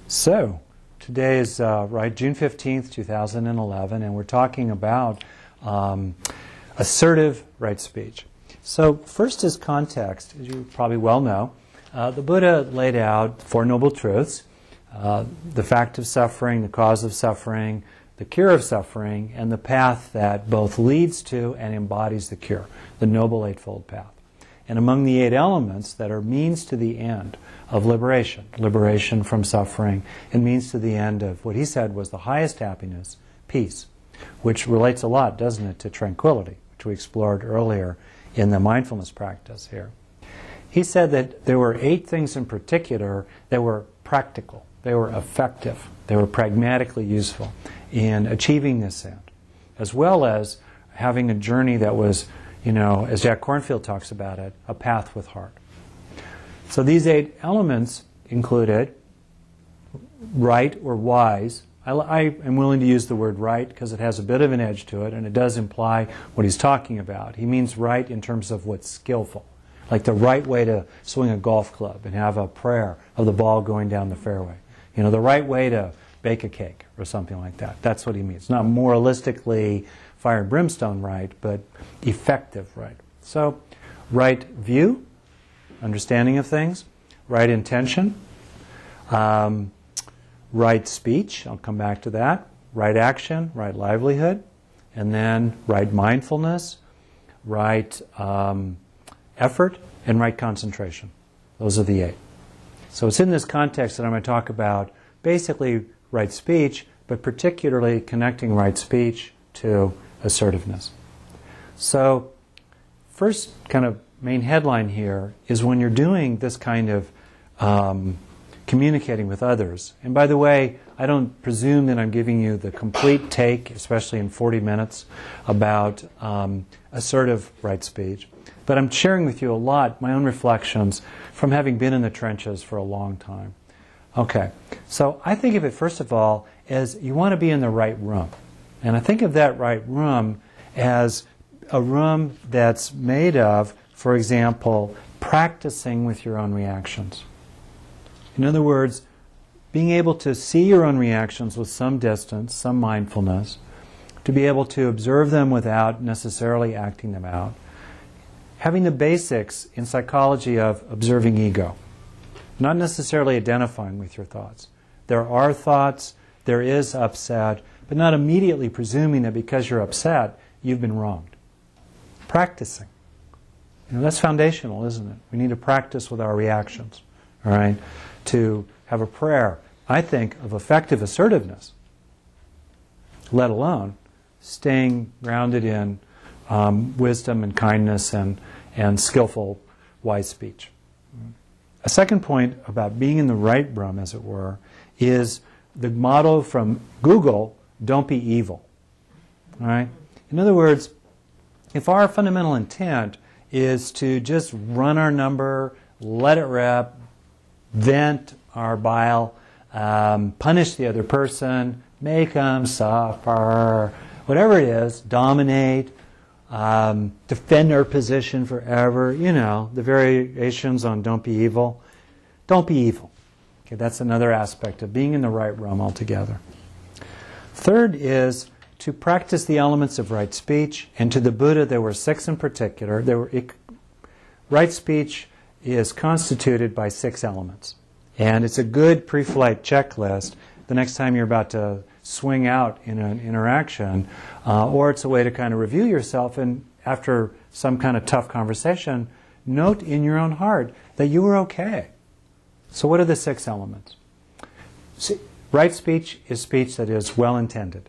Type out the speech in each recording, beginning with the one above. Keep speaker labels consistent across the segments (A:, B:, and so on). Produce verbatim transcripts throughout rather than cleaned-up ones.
A: So, today is uh, right June fifteenth, two thousand eleven, and we're talking about um, assertive right speech. So, first is context. As you probably well know, uh, the Buddha laid out Four Noble Truths, uh, the fact of suffering, the cause of suffering, the cure of suffering, and the path that both leads to and embodies the cure, the Noble Eightfold Path. And among the eight elements that are means to the end of liberation, liberation from suffering, and means to the end of what he said was the highest happiness, peace, which relates a lot, doesn't it, to tranquility, which we explored earlier in the mindfulness practice here. He said that there were eight things in particular that were practical, they were effective, they were pragmatically useful in achieving this end, as well as having a journey that was, you know, as Jack Kornfield talks about it, a path with heart. So these eight elements included right or wise. I, I am willing to use the word right because it has a bit of an edge to it, and it does imply what he's talking about. He means right in terms of what's skillful, like the right way to swing a golf club and have a prayer of the ball going down the fairway. You know, the right way to bake a cake or something like that. That's what he means. Not moralistically fire and brimstone right, but effective right. So, right view, understanding of things, right intention, um, right speech, I'll come back to that, right action, right livelihood, and then right mindfulness, right um, effort, and right concentration. Those are the eight. So it's in this context that I'm going to talk about basically right speech, but particularly connecting right speech to assertiveness. So first kind of main headline here is when you're doing this kind of um, communicating with others. And by the way, I don't presume that I'm giving you the complete take, especially in forty minutes, about um, assertive right speech. But I'm sharing with you a lot my own reflections from having been in the trenches for a long time. Okay, so I think of it first of all as you want to be in the right room. And I think of that right room as a room that's made of, for example, practicing with your own reactions. In other words, being able to see your own reactions with some distance, some mindfulness, to be able to observe them without necessarily acting them out. Having the basics in psychology of observing ego, not necessarily identifying with your thoughts. There are thoughts, there is upset, but not immediately presuming that because you're upset, you've been wronged. Practicing. You know, that's foundational, isn't it? We need to practice with our reactions, all right? To have a prayer, I think, of effective assertiveness, let alone staying grounded in um, wisdom and kindness and, and skillful, wise speech. A second point about being in the right room, as it were, is the motto from Google, don't be evil. All right? In other words, if our fundamental intent is to just run our number, let it rip, vent our bile, um, punish the other person, make them suffer, whatever it is, dominate, um, defend our position forever, you know, the variations on don't be evil. Don't be evil. Okay, that's another aspect of being in the right room altogether. Third is to practice the elements of right speech, and to the Buddha there were six in particular. There were, right speech is constituted by six elements. And it's a good pre-flight checklist the next time you're about to swing out in an interaction, uh, or it's a way to kind of review yourself, and after some kind of tough conversation, note in your own heart that you were okay. So what are the six elements? See, right speech is speech that is well-intended.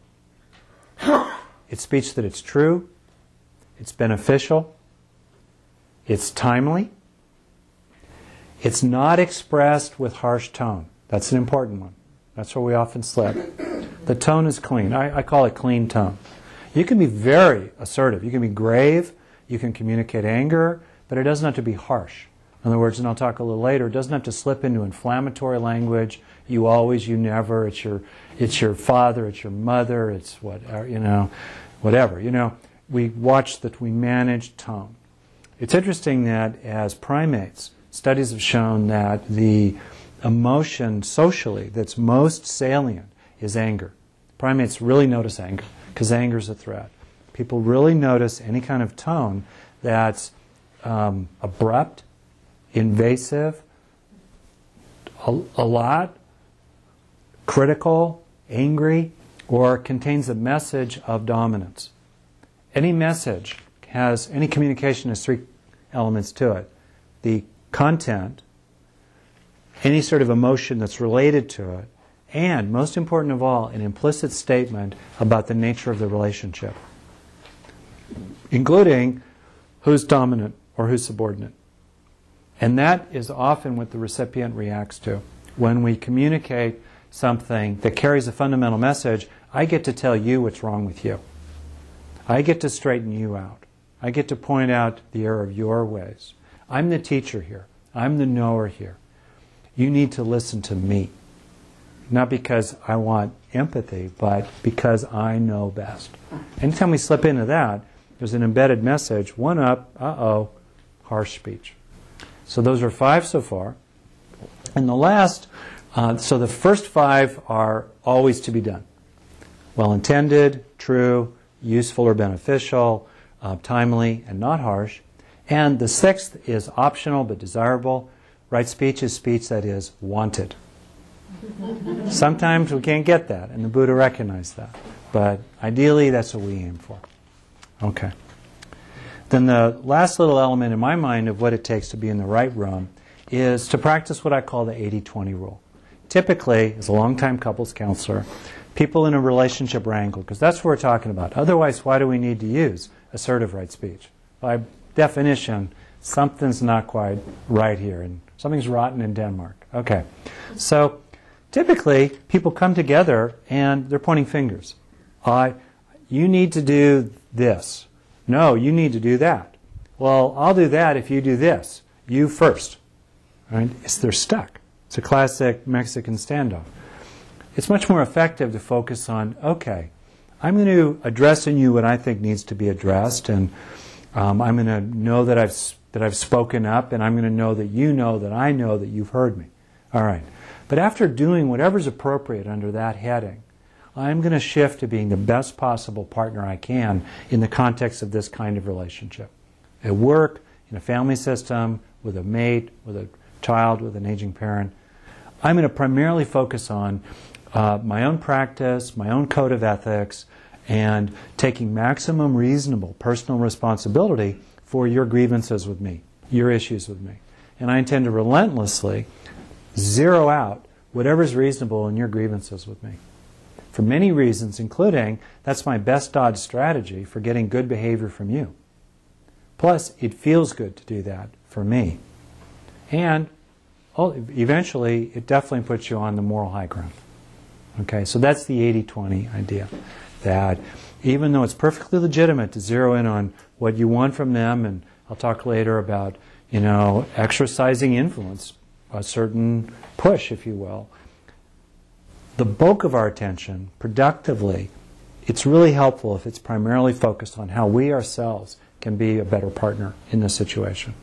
A: It's speech that it's true, it's beneficial, it's timely, it's not expressed with harsh tone. That's an important one. That's where we often slip. The tone is clean. I, I call it clean tone. You can be very assertive. You can be grave. You can communicate anger, but it doesn't have to be harsh. In other words, and I'll talk a little later, it doesn't have to slip into inflammatory language. You always, you never. It's your, it's your father. It's your mother. It's what, you know, whatever. You know, we watch that we manage tone. It's interesting that as primates, studies have shown that the emotion socially that's most salient is anger. Primates really notice anger because anger is a threat. People really notice any kind of tone that's um, abrupt, invasive, a, a lot, critical, angry, or contains a message of dominance. Any message has, any communication has three elements to it. The content, any sort of emotion that's related to it, and, most important of all, an implicit statement about the nature of the relationship, including who's dominant or who's subordinate. And that is often what the recipient reacts to. When we communicate something that carries a fundamental message, I get to tell you what's wrong with you. I get to straighten you out. I get to point out the error of your ways. I'm the teacher here. I'm the knower here. You need to listen to me. Not because I want empathy, but because I know best. Anytime we slip into that, there's an embedded message. One up, uh-oh, harsh speech. So those are five so far. And the last, uh, so the first five are always to be done. Well-intended, true, useful or beneficial, uh, timely, and not harsh. And the sixth is optional but desirable. Right speech is speech that is wanted. Sometimes we can't get that, and the Buddha recognized that. But ideally, that's what we aim for. Okay. Then the last little element in my mind of what it takes to be in the right room is to practice what I call the eighty twenty rule. Typically, as a long-time couples counselor, people in a relationship wrangle, because that's what we're talking about. Otherwise, why do we need to use assertive right speech? By definition, something's not quite right here, and something's rotten in Denmark. Okay. So typically, people come together and they're pointing fingers. I, you need to do this. No, you need to do that. Well, I'll do that if you do this. You first. Right? It's, they're stuck. It's a classic Mexican standoff. It's much more effective to focus on, okay, I'm going to address in you what I think needs to be addressed, and um, I'm going to know that I've that I've spoken up, and I'm going to know that you know that I know that you've heard me. All right. But after doing whatever's appropriate under that heading, I'm going to shift to being the best possible partner I can in the context of this kind of relationship. At work, in a family system, with a mate, with a child, with an aging parent. I'm going to primarily focus on uh, my own practice, my own code of ethics, and taking maximum reasonable personal responsibility for your grievances with me, your issues with me. And I intend to relentlessly zero out whatever's reasonable in your grievances with me. For many reasons, including that's my best dodge strategy for getting good behavior from you. Plus, it feels good to do that for me. And oh, eventually, it definitely puts you on the moral high ground. Okay, so that's the eighty twenty idea. That even though it's perfectly legitimate to zero in on what you want from them, and I'll talk later about, you know, exercising influence, a certain push, if you will, the bulk of our attention, productively, it's really helpful if it's primarily focused on how we ourselves can be a better partner in this situation.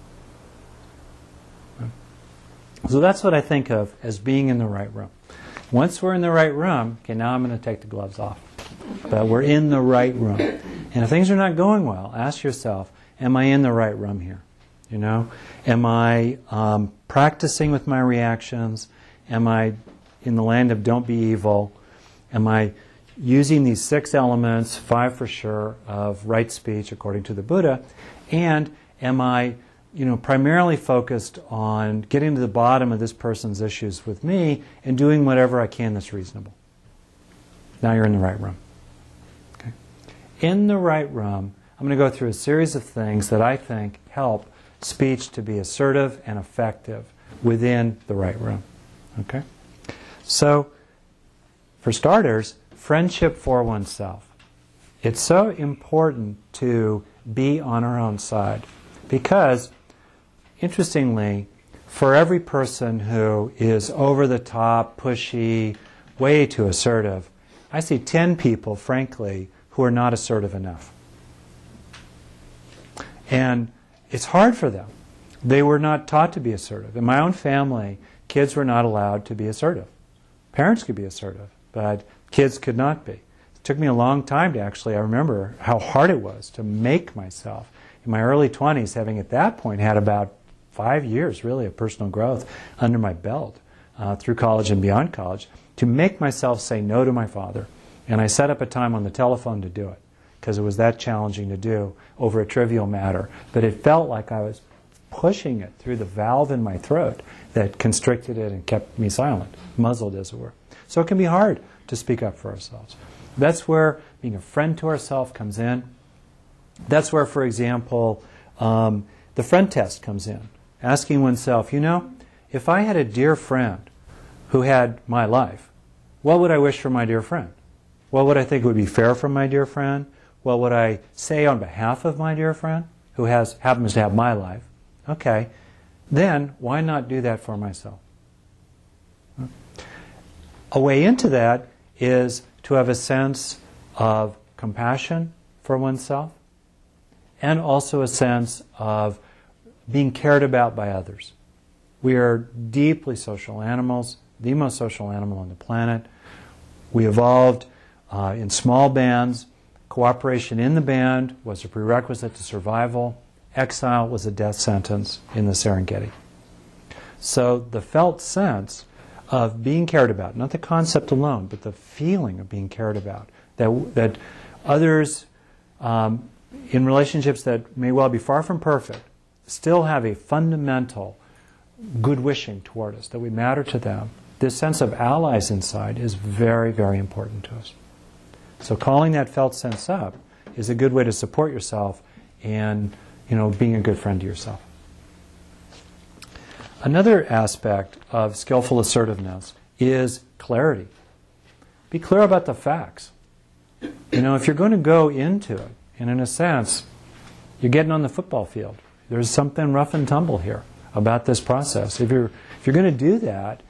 A: So that's what I think of as being in the right room. Once we're in the right room, okay, now I'm going to take the gloves off. But we're in the right room. And if things are not going well, ask yourself, am I in the right room here? You know, am I um, practicing with my reactions? Am I in the land of don't be evil? Am I using these six elements, five for sure, of right speech according to the Buddha? And am I, you know, primarily focused on getting to the bottom of this person's issues with me and doing whatever I can that's reasonable? Now you're in the right room. Okay. In the right room, I'm going to go through a series of things that I think help speech to be assertive and effective within the right room. Okay? So, for starters, friendship for oneself. It's so important to be on our own side because, interestingly, for every person who is over the top, pushy, way too assertive, I see ten people, frankly, who are not assertive enough. And it's hard for them. They were not taught to be assertive. In my own family, kids were not allowed to be assertive. Parents could be assertive, but kids could not be. It took me a long time to actually, I remember how hard it was to make myself, in my early twenties, having at that point had about five years really of personal growth under my belt uh, through college and beyond college, to make myself say no to my father. And I set up a time on the telephone to do it, because it was that challenging to do over a trivial matter. But it felt like I was pushing it through the valve in my throat that constricted it and kept me silent, muzzled as it were. So it can be hard to speak up for ourselves. That's where being a friend to ourselves comes in. That's where, for example, um, the friend test comes in. Asking oneself, you know, if I had a dear friend who had my life, what would I wish for my dear friend? What would I think would be fair from my dear friend? What would I say on behalf of my dear friend who has happens to have my life? Okay, then why not do that for myself? A way into that is to have a sense of compassion for oneself and also a sense of being cared about by others. We are deeply social animals, the most social animal on the planet. We evolved uh, in small bands. Cooperation in the band was a prerequisite to survival. Exile was a death sentence in the Serengeti. So the felt sense of being cared about, not the concept alone, but the feeling of being cared about, that, that others um, in relationships that may well be far from perfect still have a fundamental good wishing toward us, that we matter to them. This sense of allies inside is very, very important to us. So calling that felt sense up is a good way to support yourself and, you know, being a good friend to yourself. Another aspect of skillful assertiveness is clarity. Be clear about the facts. You know, if you're going to go into it, and in a sense, you're getting on the football field. There's something rough and tumble here about this process. If you're if you're going to do that,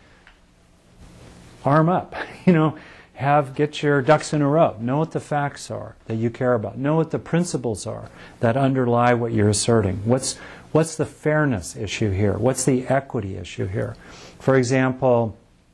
A: arm up. You know, have get your ducks in a row. Know what the facts are that you care about. Know what the principles are that underlie what you're asserting. What's what's the fairness issue here? What's the equity issue here? For example,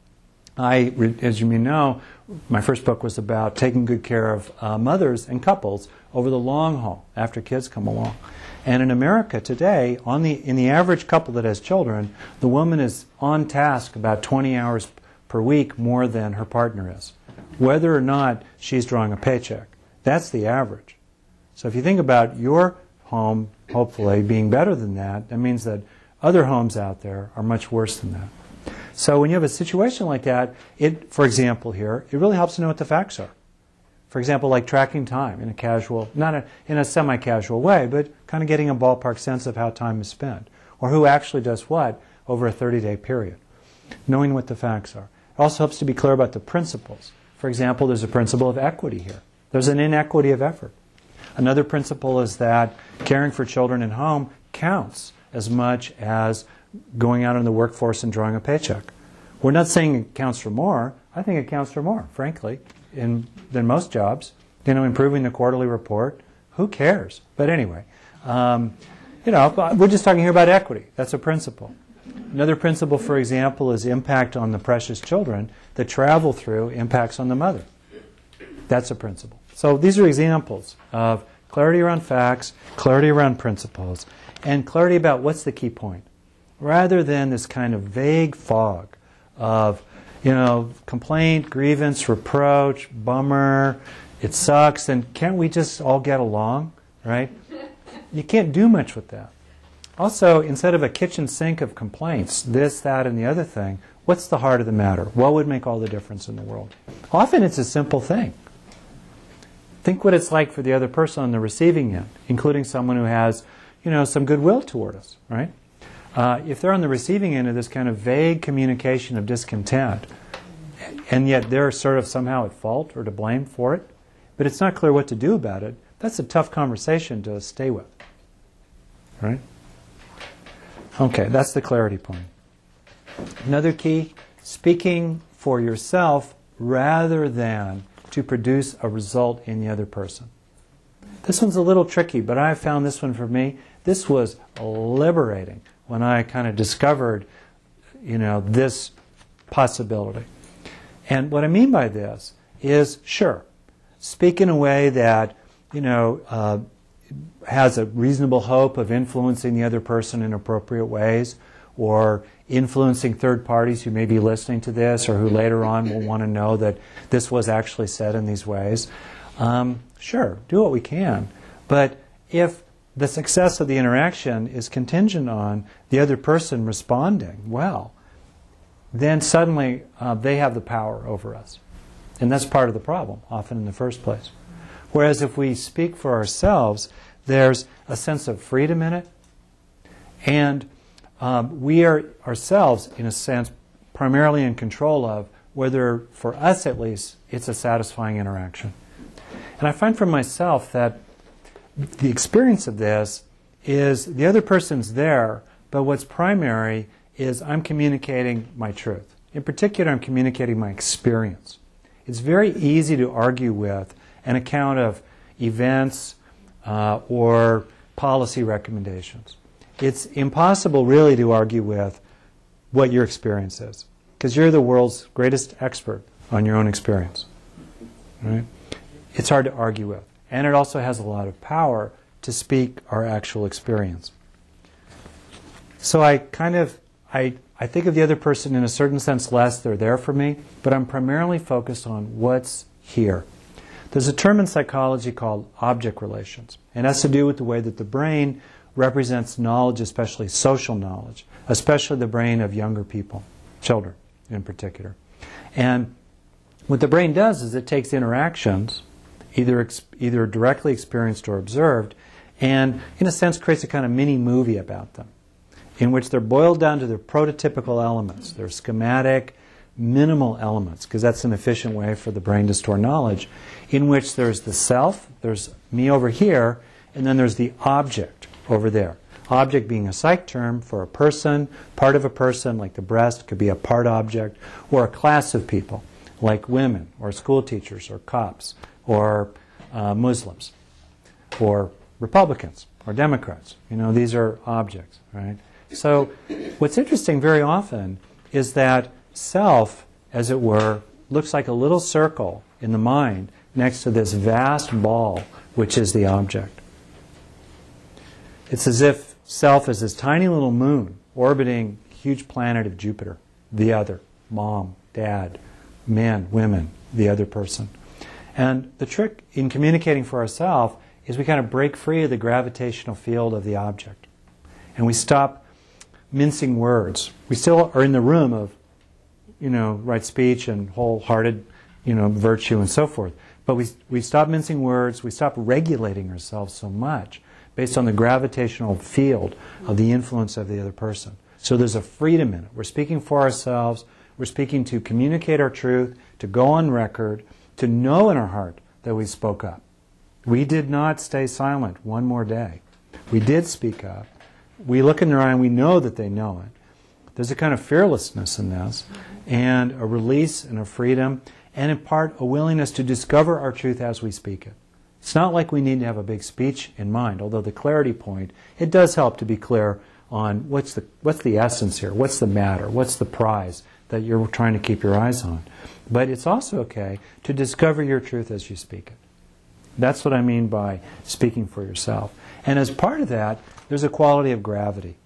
A: I, as you may know, my first book was about taking good care of uh, mothers and couples over the long haul after kids come along. And in America today, on the in the average couple that has children, the woman is on task about twenty hours per week more than her partner is, whether or not she's drawing a paycheck. That's the average. So if you think about your home, hopefully, being better than that, that means that other homes out there are much worse than that. So when you have a situation like that, it, for example here, it really helps to know what the facts are. For example, like tracking time in a casual, not a, in a semi-casual way, but kind of getting a ballpark sense of how time is spent, or who actually does what over a thirty-day period. Knowing what the facts are. It also helps to be clear about the principles. For example, there's a principle of equity here. There's an inequity of effort. Another principle is that caring for children at home counts as much as going out in the workforce and drawing a paycheck. We're not saying it counts for more. I think it counts for more, frankly, in, than most jobs. You know, improving the quarterly report. Who cares? But anyway, um, you know, we're just talking here about equity. That's a principle. Another principle, for example, is impact on the precious children that travel through impacts on the mother. That's a principle. So these are examples of clarity around facts, clarity around principles, and clarity about what's the key point, rather than this kind of vague fog of, you know, complaint, grievance, reproach, bummer, it sucks, and can't we just all get along, right? You can't do much with that. Also, instead of a kitchen sink of complaints, this, that, and the other thing, what's the heart of the matter? What would make all the difference in the world? Often it's a simple thing. Think what it's like for the other person on the receiving end, including someone who has, you know, some goodwill toward us, right? Uh, if they're on the receiving end of this kind of vague communication of discontent, and yet they're sort of somehow at fault or to blame for it, but it's not clear what to do about it, that's a tough conversation to stay with, right? Okay, that's the clarity point. Another key, speaking for yourself rather than to produce a result in the other person. This one's a little tricky, but I found this one for me. This was liberating when I kind of discovered, you know, this possibility. And what I mean by this is, sure, speak in a way that, you know, uh, has a reasonable hope of influencing the other person in appropriate ways, or influencing third parties who may be listening to this or who later on will want to know that this was actually said in these ways. Um, sure, do what we can. But if the success of the interaction is contingent on the other person responding well, then suddenly uh, they have the power over us. And that's part of the problem, often in the first place. Whereas if we speak for ourselves, there's a sense of freedom in it, and um, we are ourselves, in a sense, primarily in control of whether, for us at least, it's a satisfying interaction. And I find for myself that the experience of this is the other person's there, but what's primary is I'm communicating my truth. In particular, I'm communicating my experience. It's very easy to argue with an account of events uh, or policy recommendations. It's impossible really to argue with what your experience is, because you're the world's greatest expert on your own experience. Right? It's hard to argue with. And it also has a lot of power to speak our actual experience. So I kind of, I, I think of the other person in a certain sense less. They're there for me, but I'm primarily focused on what's here. There's a term in psychology called object relations, and it has to do with the way that the brain represents knowledge, especially social knowledge, especially the brain of younger people, children in particular. And what the brain does is it takes interactions, either ex either directly experienced or observed, and in a sense creates a kind of mini movie about them, in which they're boiled down to their prototypical elements, their schematic, minimal elements, because that's an efficient way for the brain to store knowledge, in which there's the self, there's me over here, and then there's the object over there. Object being a psych term for a person, part of a person, like the breast, could be a part object, or a class of people, like women, or school teachers, or cops, or uh, Muslims, or Republicans, or Democrats. You know, these are objects, right? So what's interesting very often is that self, as it were, looks like a little circle in the mind next to this vast ball, which is the object. It's as if self is this tiny little moon orbiting a huge planet of Jupiter, the other, mom, dad, men, women, the other person. And the trick in communicating for ourselves is we kind of break free of the gravitational field of the object. And we stop mincing words. We still are in the room of, you know, right speech and wholehearted, you know, virtue and so forth. But we, we stop mincing words, we stop regulating ourselves so much based on the gravitational field of the influence of the other person. So there's a freedom in it. We're speaking for ourselves, we're speaking to communicate our truth, to go on record, to know in our heart that we spoke up. We did not stay silent one more day. We did speak up. We look in their eye and we know that they know it. There's a kind of fearlessness in this, and a release and a freedom, and in part a willingness to discover our truth as we speak it. It's not like we need to have a big speech in mind, although the clarity point, it does help to be clear on what's the, what's the essence here, what's the matter, what's the prize that you're trying to keep your eyes on. But it's also okay to discover your truth as you speak it. That's what I mean by speaking for yourself. And as part of that, there's a quality of gravity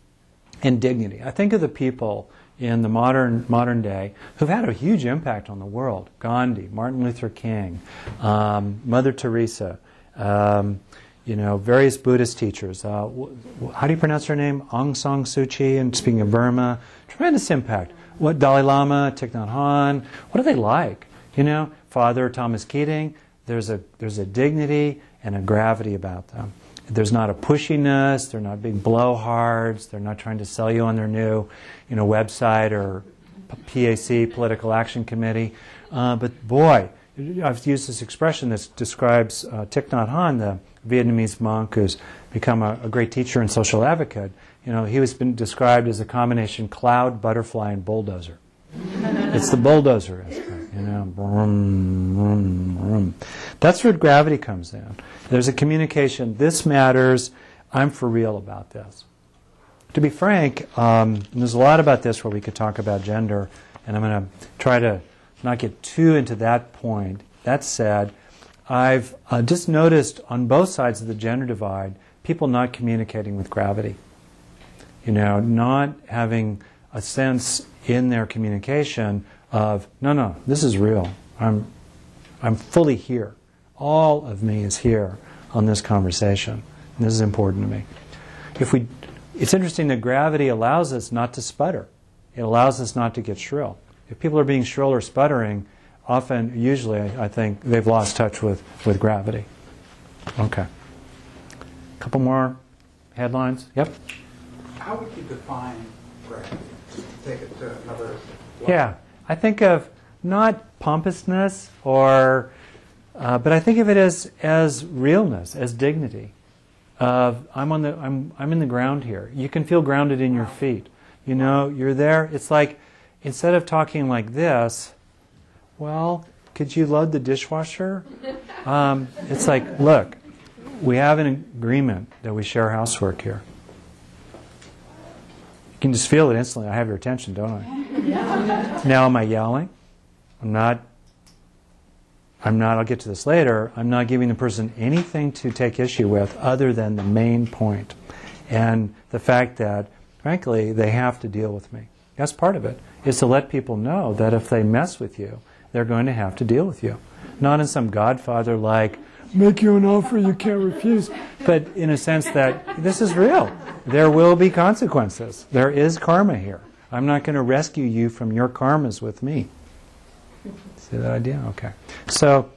A: and dignity. I think of the people in the modern modern day who've had a huge impact on the world. Gandhi, Martin Luther King, um, Mother Teresa, um, you know, various Buddhist teachers. Uh, wh how do you pronounce her name? Aung San Suu Kyi, and speaking of Burma, tremendous impact. What Dalai Lama, Thich Nhat Hanh, what are they like? You know, Father Thomas Keating. There's a there's a dignity and a gravity about them. There's not a pushiness. They're not big blowhards. They're not trying to sell you on their new, you know, website or P A C, Political Action Committee. Uh, but boy, I've used this expression that describes uh, Thich Nhat Hanh, the Vietnamese monk who's become a, a great teacher and social advocate. You know, he has been described as a combination cloud, butterfly, and bulldozer. It's the bulldozer aspect, you know. Brum, brum, brum. That's where gravity comes in. There's a communication. This matters. I'm for real about this. to be frank, um, there's a lot about this where we could talk about gender, and I'm going to try to not get too into that point. That said, I've uh, just noticed on both sides of the gender divide, people not communicating with gravity. You know, not having a sense in their communication of, no, no, this is real. I'm, I'm fully here. All of me is here on this conversation. And this is important to me. If we, it's interesting that gravity allows us not to sputter. It allows us not to get shrill. If people are being shrill or sputtering, often, usually, I think they've lost touch with, with gravity. Okay. A couple more headlines. Yep.
B: How would you define gravity? Take it to another level.
A: Yeah. I think of not pompousness or, uh, but I think of it as, as realness, as dignity. Of I'm on the I'm I'm in the ground here. You can feel grounded in your feet. You know, you're there. It's like instead of talking like this, well, could you load the dishwasher? Um, it's like, look, we have an agreement that we share housework here. You can just feel it instantly. I have your attention, don't I? Now, am I yelling? I'm not. I'm not, I'll get to this later, I'm not giving the person anything to take issue with other than the main point. And the fact that, frankly, they have to deal with me. That's part of it, is to let people know that if they mess with you, they're going to have to deal with you. Not in some Godfather like, make you an offer you can't refuse, but in a sense that this is real. There will be consequences. There is karma here. I'm not going to rescue you from your karmas with me. See that idea? Okay. So,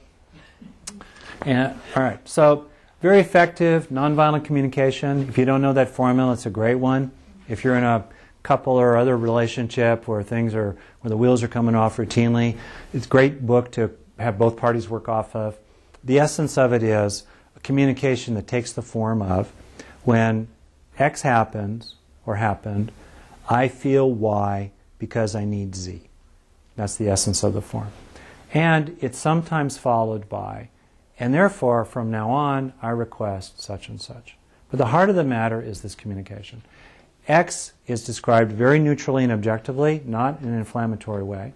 A: and, all right. So, very effective nonviolent communication. If you don't know that formula, it's a great one. If you're in a couple or other relationship where things are, where the wheels are coming off routinely, it's a great book to have both parties work off of. The essence of it is a communication that takes the form of, when X happens or happened, I feel Y because I need Z. That's the essence of the form. And it's sometimes followed by, and therefore, from now on, I request such and such. But the heart of the matter is this communication. X is described very neutrally and objectively, not in an inflammatory way.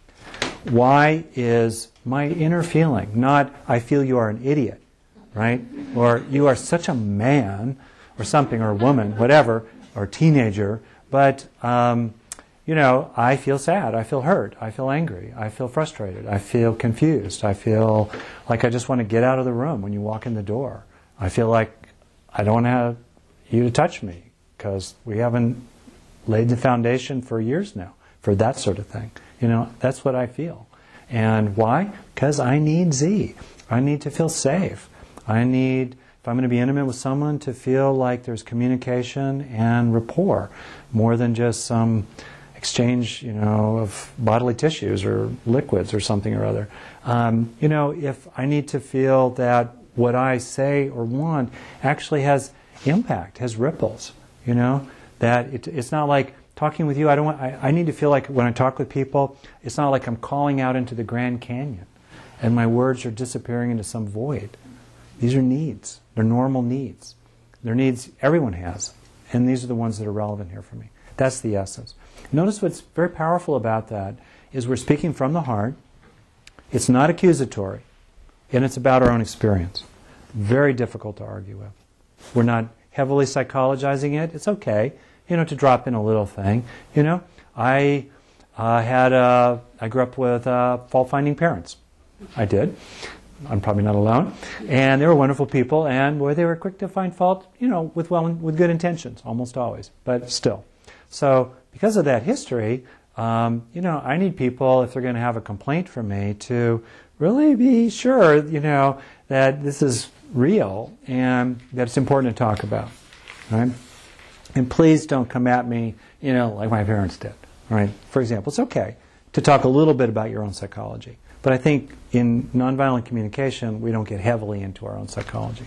A: Y is my inner feeling, not I feel you are an idiot, right? Or you are such a man, or something, or a woman, whatever, or teenager, but... Um, You know, I feel sad, I feel hurt, I feel angry, I feel frustrated, I feel confused, I feel like I just want to get out of the room when you walk in the door. I feel like I don't have you to touch me because we haven't laid the foundation for years now for that sort of thing. You know, that's what I feel. And why? Because I need Z. I need to feel safe. I need, if I'm going to be intimate with someone, to feel like there's communication and rapport more than just some exchange, you know, of bodily tissues or liquids or something or other. Um, you know, if I need to feel that what I say or want actually has impact, has ripples, you know, that it, it's not like talking with you. I don't want. I, I need to feel like when I talk with people, it's not like I'm calling out into the Grand Canyon, and my words are disappearing into some void. These are needs. They're normal needs. They're needs everyone has, and these are the ones that are relevant here for me. That's the essence. Notice what's very powerful about that is we're speaking from the heart. It's not accusatory, and it's about our own experience. Very difficult to argue with. We're not heavily psychologizing it. It's okay, you know, to drop in a little thing. You know, I uh, had a, I grew up with uh, fault-finding parents. I did. I'm probably not alone. And they were wonderful people, and boy, they were quick to find fault, you know, with well, with good intentions, almost always, but still. So because of that history, um, you know, I need people, if they're going to have a complaint from me, to really be sure, you know, that this is real and that it's important to talk about, right? And please don't come at me, you know, like my parents did, right? For example, it's okay to talk a little bit about your own psychology. But I think in nonviolent communication, we don't get heavily into our own psychology.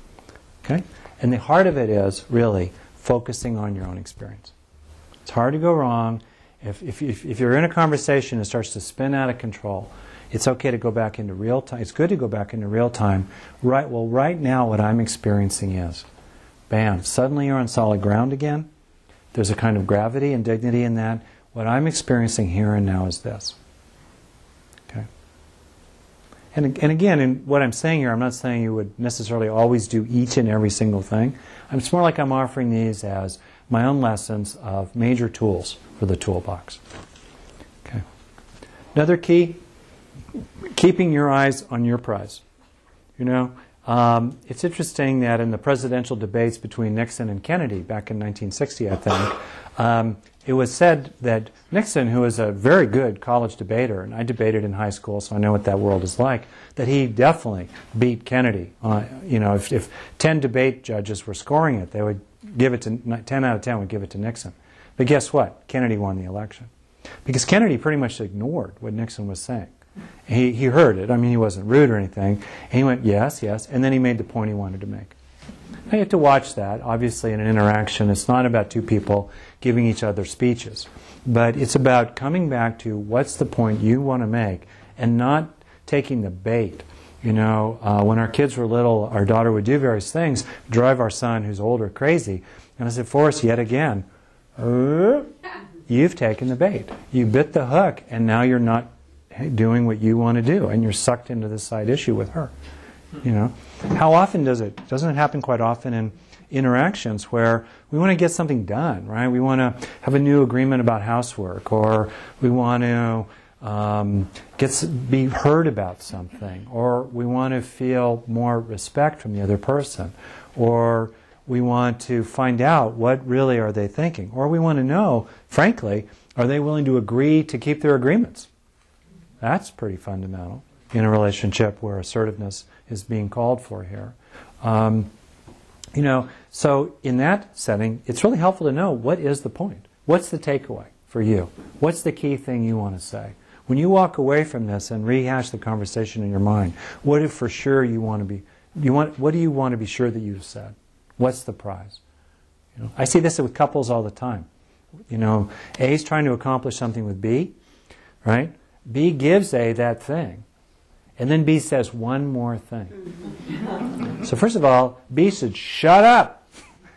A: Okay? And the heart of it is really focusing on your own experience. It's hard to go wrong. If, if, if, if you're in a conversation and it starts to spin out of control, it's okay to go back into real time. It's good to go back into real time. Right, well, right now what I'm experiencing is, bam, suddenly you're on solid ground again. There's a kind of gravity and dignity in that. What I'm experiencing here and now is this. Okay. And, and again, in what I'm saying here, I'm not saying you would necessarily always do each and every single thing. It's more like I'm offering these as my own lessons of major tools for the toolbox. Okay. Another key, keeping your eyes on your prize. You know, um, it's interesting that in the presidential debates between Nixon and Kennedy back in nineteen sixty, I think, um, it was said that Nixon, who was a very good college debater, and I debated in high school, so I know what that world is like, that he definitely beat Kennedy. Uh, you know, if, if ten debate judges were scoring it, they would give it to ten out of ten would give it to Nixon. But guess what? Kennedy won the election because Kennedy pretty much ignored what Nixon was saying. He he heard it. I mean, he wasn't rude or anything. And he went yes, yes, and then he made the point he wanted to make. Now you have to watch that. Obviously, in an interaction, it's not about two people giving each other speeches, but it's about coming back to what's the point you want to make and not taking the bait. You know, uh, when our kids were little, our daughter would do various things, drive our son, who's older, crazy. And I said, Forrest, yet again, uh, you've taken the bait. You bit the hook, and now you're not doing what you want to do, and you're sucked into this side issue with her. You know, how often does it? Doesn't it happen quite often in interactions where we want to get something done, right? We want to have a new agreement about housework, or we want to um, get s- be heard about something, or we want to feel more respect from the other person, or we want to find out what really are they thinking, or we want to know, frankly, are they willing to agree to keep their agreements? That's pretty fundamental in a relationship where assertiveness is being called for here. Um, you know, so in that setting, it's really helpful to know what is the point. What's the takeaway for you? What's the key thing you want to say? When you walk away from this and rehash the conversation in your mind, what if for sure you want to be? You want what do you want to be sure that you've said? What's the prize? You know, I see this with couples all the time. You know, A is trying to accomplish something with B, right? B gives A that thing. And then B says one more thing. So first of all, B said, shut up.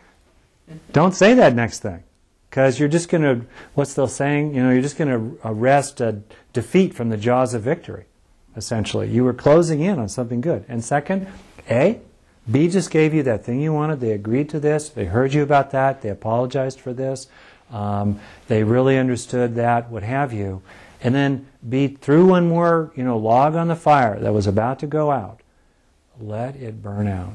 A: Don't say that next thing. Because you're just going to, what's the saying? You know, you're just going to arrest a defeat from the jaws of victory, essentially. You were closing in on something good. And second, A, B just gave you that thing you wanted. They agreed to this. They heard you about that. They apologized for this. Um, they really understood that, what have you. And then B threw one more, you know, log on the fire that was about to go out. Let it burn out.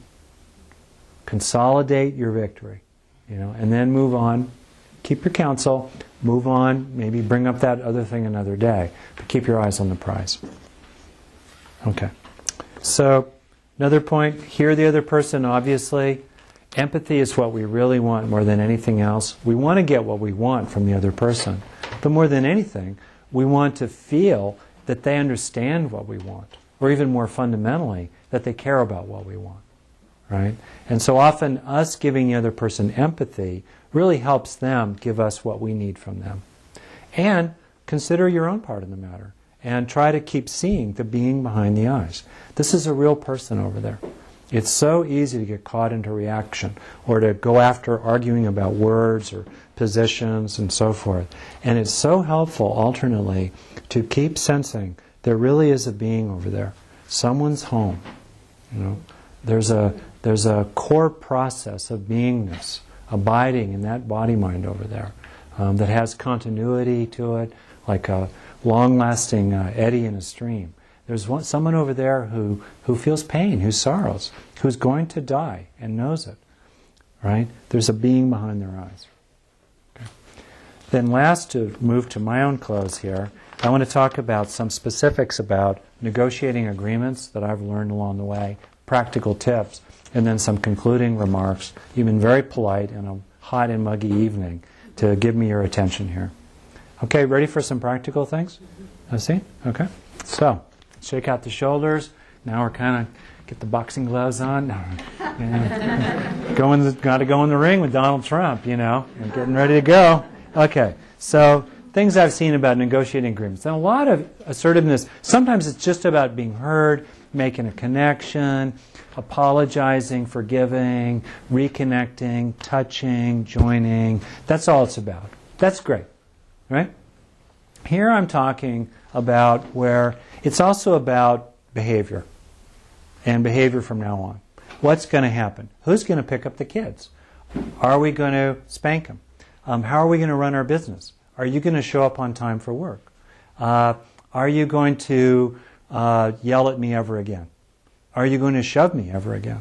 A: Consolidate your victory, you know, and then move on. Keep your counsel. Move on. Maybe bring up that other thing another day. But keep your eyes on the prize. Okay. So another point. Hear the other person, obviously. Empathy is what we really want more than anything else. We want to get what we want from the other person. But more than anything, we want to feel that they understand what we want, or even more fundamentally, that they care about what we want, right? And so often us giving the other person empathy really helps them give us what we need from them. And consider your own part in the matter, and try to keep seeing the being behind the eyes. This is a real person over there. It's so easy to get caught into reaction, or to go after arguing about words or positions and so forth. And it's so helpful, alternately, to keep sensing there really is a being over there. Someone's home. You know, there's a there's a core process of beingness, abiding in that body-mind over there, um, that has continuity to it, like a long-lasting uh, eddy in a stream. There's one, someone over there who, who feels pain, who sorrows, who's going to die and knows it. Right? There's a being behind their eyes. Okay. Then last, to move to my own close here, I want to talk about some specifics about negotiating agreements that I've learned along the way, practical tips, and then some concluding remarks. You've been very polite in a hot and muggy evening to give me your attention here. Okay, ready for some practical things? I see? Okay. So, shake out the shoulders. Now we're kind of get the boxing gloves on. Going, got to go in the ring with Donald Trump, you know, and getting ready to go. Okay, so things I've seen about negotiating agreements. And a lot of assertiveness, sometimes it's just about being heard, making a connection, apologizing, forgiving, reconnecting, touching, joining. That's all it's about. That's great, right? Here I'm talking about where it's also about behavior, and behavior from now on. What's going to happen? Who's going to pick up the kids? Are we going to spank them? Um, how are we going to run our business? Are you going to show up on time for work? Uh, are you going to uh, yell at me ever again? Are you going to shove me ever again?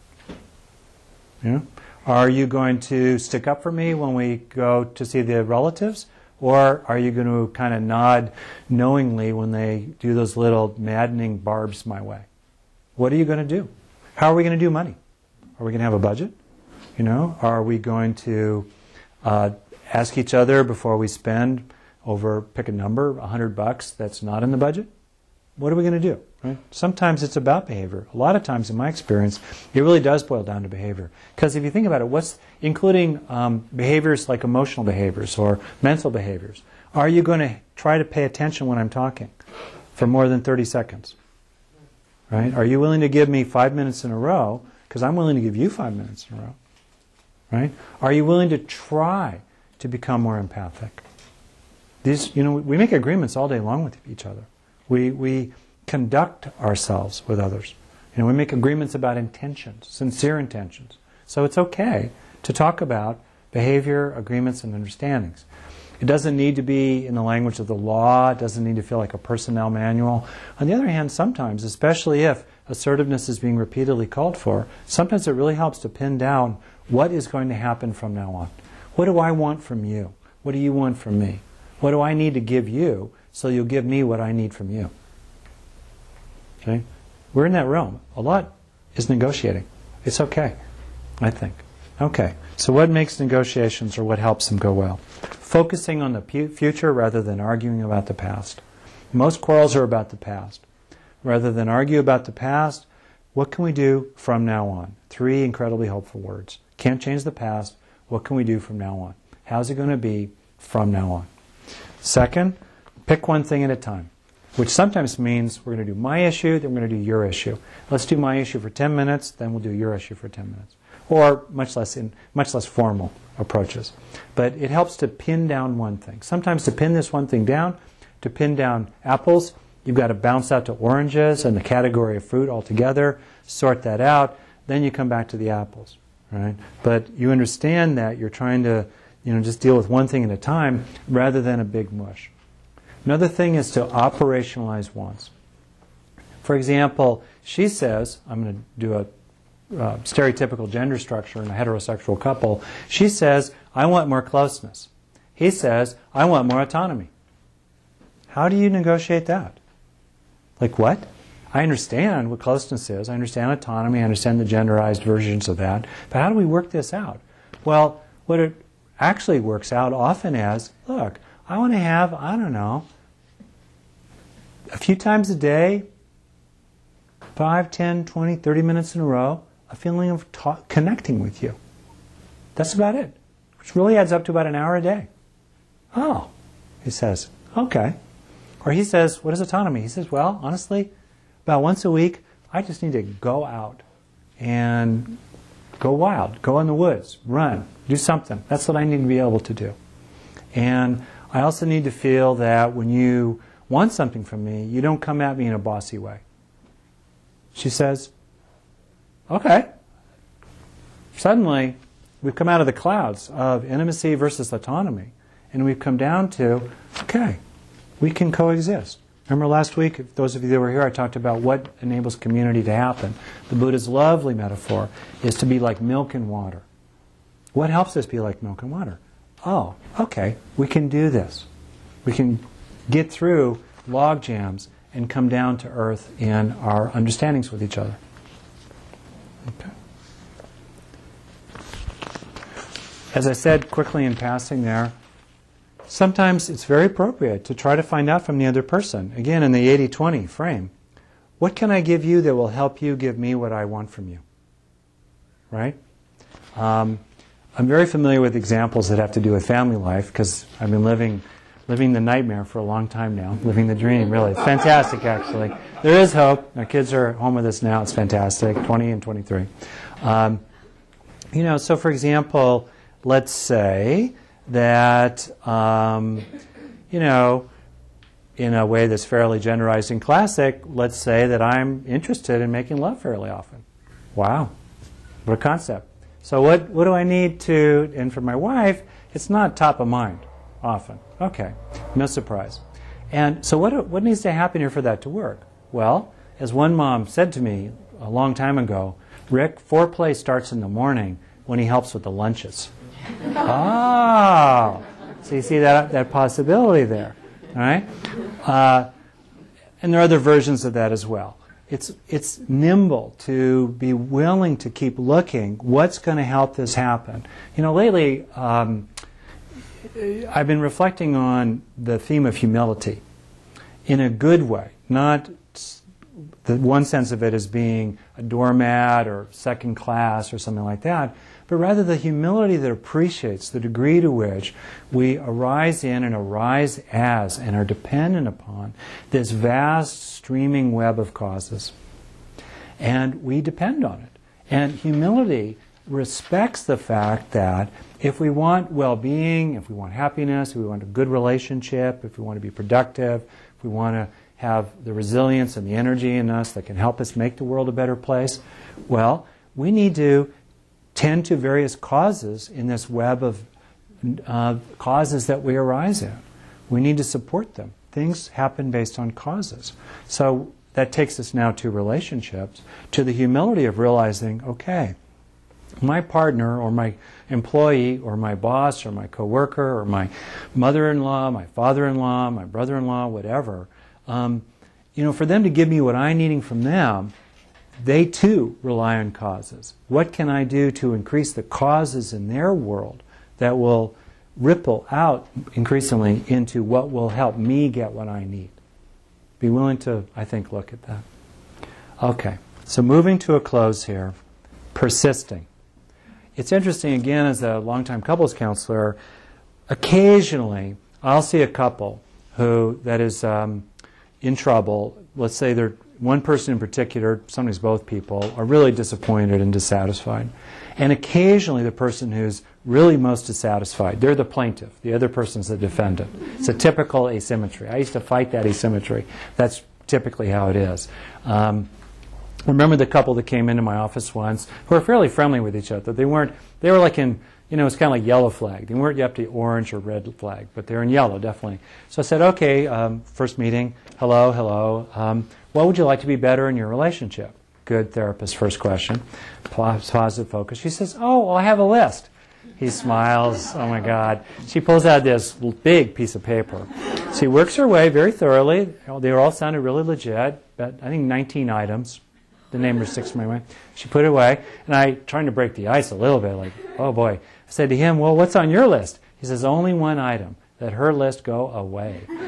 A: You know? Are you going to stick up for me when we go to see the relatives? Or are you going to kind of nod knowingly when they do those little maddening barbs my way? What are you going to do? How are we going to do money? Are we going to have a budget? You know, are we going to uh, ask each other before we spend over, pick a number, a hundred bucks that's not in the budget? What are we going to do? Right? Sometimes it's about behavior. A lot of times, in my experience, it really does boil down to behavior. Because if you think about it, what's including um, behaviors like emotional behaviors or mental behaviors, are you going to try to pay attention when I'm talking for more than thirty seconds? Right? Are you willing to give me five minutes in a row? Because I'm willing to give you five minutes in a row. Right? Are you willing to try to become more empathic? These, you know, we make agreements all day long with each other. We we conduct ourselves with others. You know, we make agreements about intentions, sincere intentions. So it's okay to talk about behavior, agreements, and understandings. It doesn't need to be in the language of the law. It doesn't need to feel like a personnel manual. On the other hand, sometimes, especially if assertiveness is being repeatedly called for, sometimes it really helps to pin down what is going to happen from now on. What do I want from you? What do you want from me? What do I need to give you so you'll give me what I need from you? Okay? We're in that realm. A lot is negotiating. It's okay, I think. Okay, so what makes negotiations or what helps them go well? Focusing on the pu- future rather than arguing about the past. Most quarrels are about the past. Rather than argue about the past, what can we do from now on? Three incredibly helpful words. Can't change the past. What can we do from now on? How's it going to be from now on? Second, pick one thing at a time, which sometimes means we're going to do my issue, then we're going to do your issue. Let's do my issue for ten minutes, then we'll do your issue for ten minutes. Or much less in much less formal approaches. But it helps to pin down one thing. Sometimes to pin this one thing down, to pin down apples, you've got to bounce out to oranges and the category of fruit altogether, sort that out, then you come back to the apples. Right? But you understand that you're trying to, you know, just deal with one thing at a time rather than a big mush. Another thing is to operationalize wants. For example, she says, I'm going to do a uh, stereotypical gender structure in a heterosexual couple. She says, I want more closeness. He says, I want more autonomy. How do you negotiate that? Like what? I understand what closeness is. I understand autonomy. I understand the genderized versions of that. But how do we work this out? Well, what it actually works out often as, look, I want to have, I don't know, a few times a day, five, ten, twenty, thirty minutes in a row, a feeling of ta- connecting with you. That's about it. Which really adds up to about an hour a day. Oh, he says, okay. Or he says, what is autonomy? He says, well, honestly, about once a week, I just need to go out and go wild, go in the woods, run, do something. That's what I need to be able to do. And I also need to feel that when you want something from me, you don't come at me in a bossy way. She says, okay. Suddenly, we've come out of the clouds of intimacy versus autonomy, and we've come down to, okay, we can coexist. Remember last week, those of you that were here, I talked about what enables community to happen. The Buddha's lovely metaphor is to be like milk and water. What helps us be like milk and water? Oh, okay, we can do this. We can get through log jams and come down to earth in our understandings with each other. Okay. As I said quickly in passing there, sometimes it's very appropriate to try to find out from the other person, again in the eighty twenty frame, what can I give you that will help you give me what I want from you? Right? Um, I'm very familiar with examples that have to do with family life because I've been living living the nightmare for a long time now, living the dream, really. It's fantastic, actually. There is hope. My kids are home with us now. It's fantastic, twenty and twenty-three. Um, you know, so for example, let's say that, um, you know, in a way that's fairly generalized and classic, let's say that I'm interested in making love fairly often. Wow, what a concept. So what, what do I need to, and for my wife, it's not top of mind often. Okay, no surprise. And so what, what needs to happen here for that to work? Well, as one mom said to me a long time ago, Rick, foreplay starts in the morning when he helps with the lunches. Oh, so you see that, that possibility there. All right? Uh, and there are other versions of that as well. It's, it's nimble to be willing to keep looking what's going to help this happen. You know, lately, um, I've been reflecting on the theme of humility in a good way, not the one sense of it as being a doormat or second class or something like that, but rather the humility that appreciates the degree to which we arise in and arise as and are dependent upon this vast streaming web of causes. And we depend on it. And humility respects the fact that if we want well-being, if we want happiness, if we want a good relationship, if we want to be productive, if we want to have the resilience and the energy in us that can help us make the world a better place, well, we need to tend to various causes in this web of uh, causes that we arise in. We need to support them. Things happen based on causes. So that takes us now to relationships, to the humility of realizing, okay, my partner or my employee or my boss or my coworker or my mother-in-law, my father-in-law, my brother-in-law, whatever, um, you know, for them to give me what I'm needing from them, they too rely on causes. What can I do to increase the causes in their world that will ripple out increasingly into what will help me get what I need? Be willing to, I think, look at that. Okay, so moving to a close here, persisting. It's interesting, again, as a longtime couples counselor, occasionally I'll see a couple who, that is um, in trouble. Let's say they're one person in particular, sometimes both people, are really disappointed and dissatisfied. And occasionally the person who's really most dissatisfied, they're the plaintiff. The other person's the defendant. It's a typical asymmetry. I used to fight that asymmetry. That's typically how it is. Um, remember the couple that came into my office once who were fairly friendly with each other. They weren't, they were like in, you know, it's kind of like yellow flag. They weren't yet the orange or red flag, but they're in yellow, definitely. So I said, okay, um, first meeting, hello, hello. Um, what would you like to be better in your relationship? Good therapist, first question. Positive focus. She says, oh, well, I have a list. He smiles. Oh, my God. She pulls out this big piece of paper. She works her way very thoroughly. They all sounded really legit, but I think nineteen items. The name was six in my mind. She put it away, and I, trying to break the ice a little bit, like, oh, boy. I said to him, well, what's on your list? He says, only one item, that her list go away. All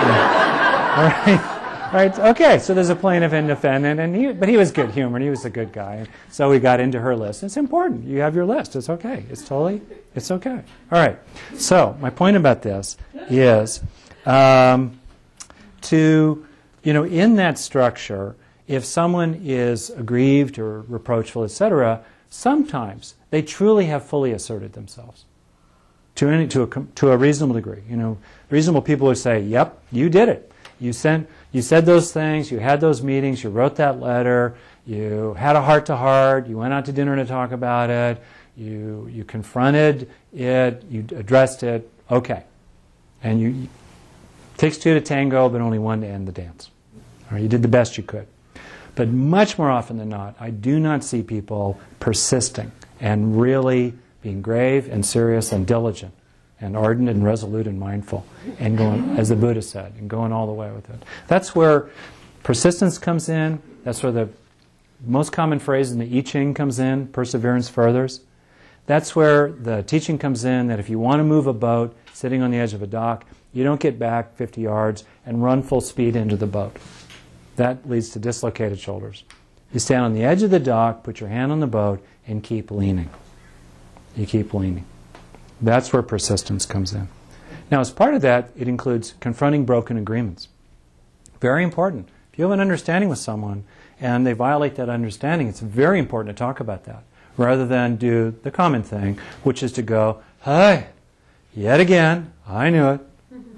A: right. Right? Okay, so there's a plaintiff and defendant, and he, but he was good-humored. He was a good guy. And so we got into her list. It's important. You have your list. It's okay. It's totally, it's okay. All right. So my point about this is um, to, you know, in that structure, if someone is aggrieved or reproachful, et cetera, sometimes they truly have fully asserted themselves to any, to a to a reasonable degree. You know, reasonable people would say, "Yep, you did it. You sent." You said those things, you had those meetings, you wrote that letter, you had a heart-to-heart, you went out to dinner to talk about it, you you confronted it, you addressed it, okay. And you, it takes two to tango, but only one to end the dance. All right, you did the best you could. But much more often than not, I do not see people persisting and really being grave and serious and diligent and ardent and resolute and mindful, and going, as the Buddha said, and going all the way with it. That's where persistence comes in. That's where the most common phrase in the I Ching comes in, perseverance furthers. That's where the teaching comes in that if you want to move a boat sitting on the edge of a dock, you don't get back fifty yards and run full speed into the boat. That leads to dislocated shoulders. You stand on the edge of the dock, put your hand on the boat, and keep leaning. You keep leaning. That's where persistence comes in. Now, as part of that, it includes confronting broken agreements. Very important. If you have an understanding with someone and they violate that understanding, it's very important to talk about that, rather than do the common thing, which is to go, hey, yet again, I knew it,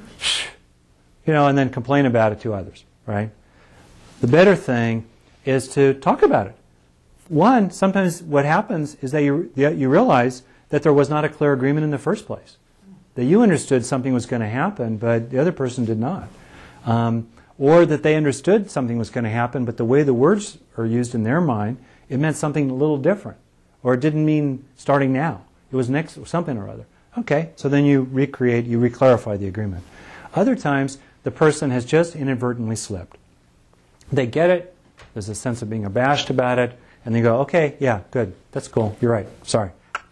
A: you know, and then complain about it to others, right? The better thing is to talk about it. One, sometimes what happens is that you, you realize that there was not a clear agreement in the first place. That you understood something was going to happen, but the other person did not. Um, or that they understood something was going to happen, but the way the words are used in their mind, it meant something a little different. Or it didn't mean starting now. It was next something or other. Okay, so then you recreate, you reclarify the agreement. Other times, the person has just inadvertently slipped. They get it, there's a sense of being abashed about it, and they go, okay, yeah, good, that's cool, you're right, sorry.